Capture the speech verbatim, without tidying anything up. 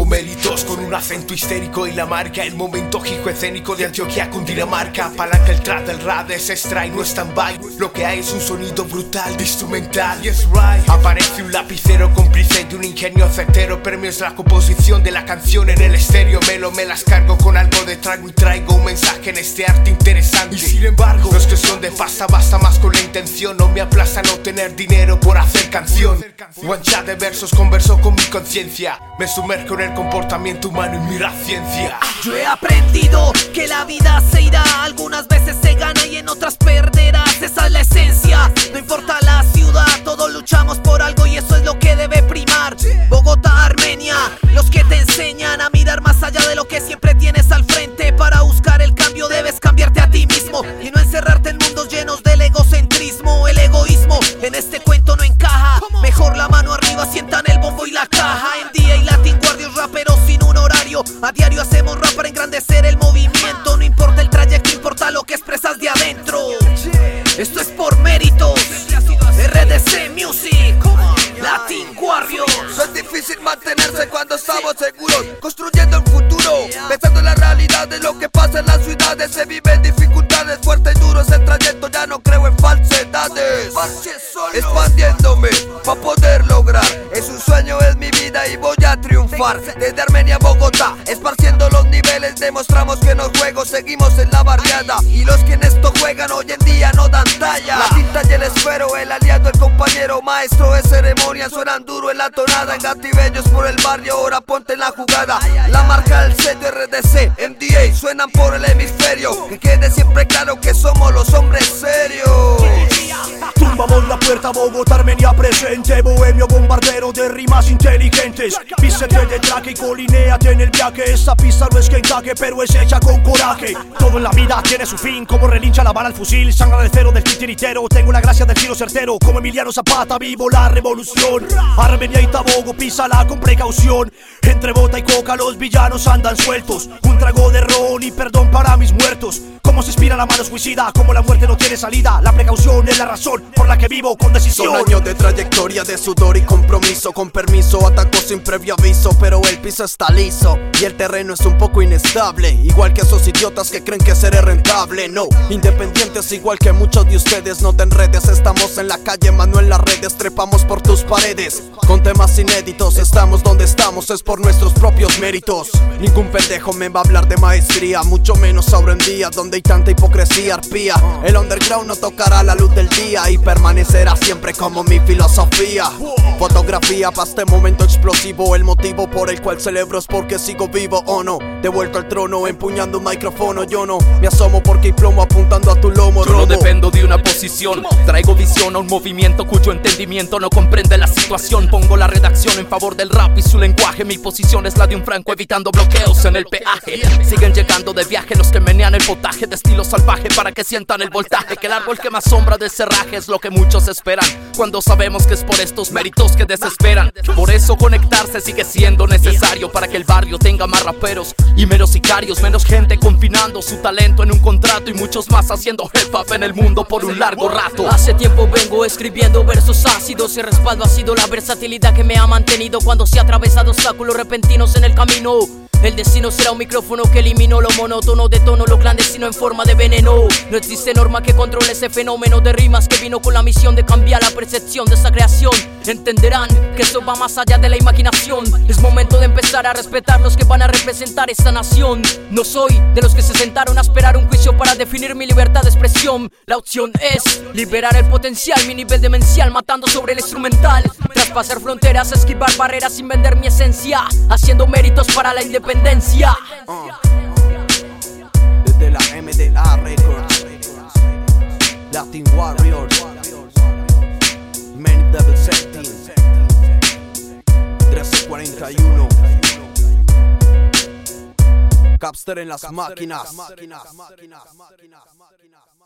méritos con un acento histérico y la marca. El momento gijo escénico de Antioquia con Dinamarca. Palanca el trap del rap de ese strike, no stand-by. Lo que hay es un sonido brutal de instrumental. Yes right. Aparece un lapicero cómplice de un ingenio certero. Premios la composición de la canción en el estéreo. Melo me las cargo con algo de trago y traigo un mensaje en este arte interesante. Y sin embargo, los que son de pasta basta más con la intención. No me aplaza no tener dinero por hacer canción. One shot de versos converso con mi conciencia. Me sumerjo en el comportamiento humano y mira ciencia. Yo he aprendido que la vida se irá. Algunas veces se gana y en otras perderás. Esa es la esencia, no importa la ciudad. Todos luchamos por algo y eso es lo que debe primar. Bogotá, Armenia, los que te enseñan a mirar más allá de lo que siempre tienes al frente. Para buscar el cambio debes cambiarte a ti mismo y no encerrarte en mundos llenos del egocentrismo. El egoísmo en este cuento no encaja. Mejor la mano arriba, sientan el bombo y la caja. En día y Latin Guardios, raperos sin un horario. A diario hacemos rap para engrandecer el movimiento. No importa el trayecto, importa lo que expresas de adentro. Esto es por méritos. R D C Music, Latin Warriors. No es difícil mantenerse cuando estamos seguros, construyendo un futuro, pensando en la realidad de lo que pasa en las ciudades. Se viven dificultades, fuerte y duro es el trayecto, ya no creo en falsedades. Expandiéndome pa' poder lograr, es un sueño, es mi vida y voy a triunfar. Desde Armenia a Bogotá, esparciendo los niveles, demostramos que en los juegos seguimos en la barriada. Y los que en esto juegan hoy en día no dan talla. La tinta y el esfero, el aliado, el compañero, maestro de ceremonia, suenan duro en la tonada. En Gatibellos por el barrio, ahora ponte en la jugada. La marca del sello R D C, M D A, suenan por el hemisferio. Que quede siempre claro que somos los hombres serios. Tumbamos la puerta, Bogotá, Armenia presente. Bohemio bombardero de rimas inteligentes. Písete de traque y colinéate en el viaje. Esta pista no es que encaje, pero es hecha con coraje. Todo en la vida tiene su fin, como relincha la bala al fusil. Sangra del cero del titiritero, tengo la gracia del tiro certero. Como Emiliano Zapata vivo la revolución. Armenia y Tabogo, písala con precaución. Entre bota y coca los villanos andan sueltos. Un trago de ron y perdón para mis muertos. Como se inspira la mano suicida, como la muerte no tiene salida. La precaución es la razón por la que vivo con decisión. Son años de trayectoria, de sudor y compromiso. Con permiso, ataco sin previo aviso. Pero el piso está liso y el terreno es un poco inestable. Igual que esos idiotas que creen que seré rentable. No, independientes igual que muchos de ustedes. No te enredes, estamos en la calle, mano en las redes. Trepamos por tus paredes con temas inéditos. Estamos donde estamos, es por nuestros propios méritos. Ningún pendejo me va a hablar de maestría, mucho menos ahora en día donde hay tanta hipocresía arpía. El underground no tocará la luz del día y permanecerá siempre como mi filosofía. Fotografía para este momento explosivo. El motivo por el cual celebro es porque sigo vivo o no. De vuelta al trono, empuñando un micrófono. Yo no me asomo porque hay plomo apuntando a tu lomo. Yo no dependo de una posición, traigo visión a un movimiento cuyo entendimiento no comprende la situación. Pongo la redacción en favor del rap y su lenguaje. Mi posición es la de un franco evitando bloqueos en el peaje. Siguen llegando de viaje los que menean el potaje de estilo salvaje para que sientan el voltaje. Que el árbol que más sombra del cerraje es lo que muchos esperan, cuando sabemos que es por estos méritos que desesperan. Por eso conectarse sigue siendo necesario, para que el barrio tenga más raperos y menos sicarios. Menos gente confinando su talento en un contrato y muchos más haciendo hip hop en el mundo por un largo rato. Hace tiempo vengo escribiendo versos ácidos y respaldo ha sido la versatilidad que me ha mantenido cuando se ha atravesado obstáculos repentinos en el camino. El destino será un micrófono que eliminó lo monótono de tono, lo clandestino en forma de veneno. No existe norma que controle ese fenómeno de rimas que vino con la misión de cambiar la percepción de esta creación. Entenderán que eso va más allá de la imaginación. Es momento de empezar a respetar los que van a representar esta nación. No soy de los que se sentaron a esperar un juicio para definir mi libertad de expresión. La opción es liberar el potencial, mi nivel demencial, matando sobre el instrumental. Traspasar fronteras, esquivar barreras sin vender mi esencia, haciendo méritos para la independencia. Uh. Desde la M D A Records, Latin Warriors, Many Devil Setting, trece cuarenta y uno, Capster en las máquinas.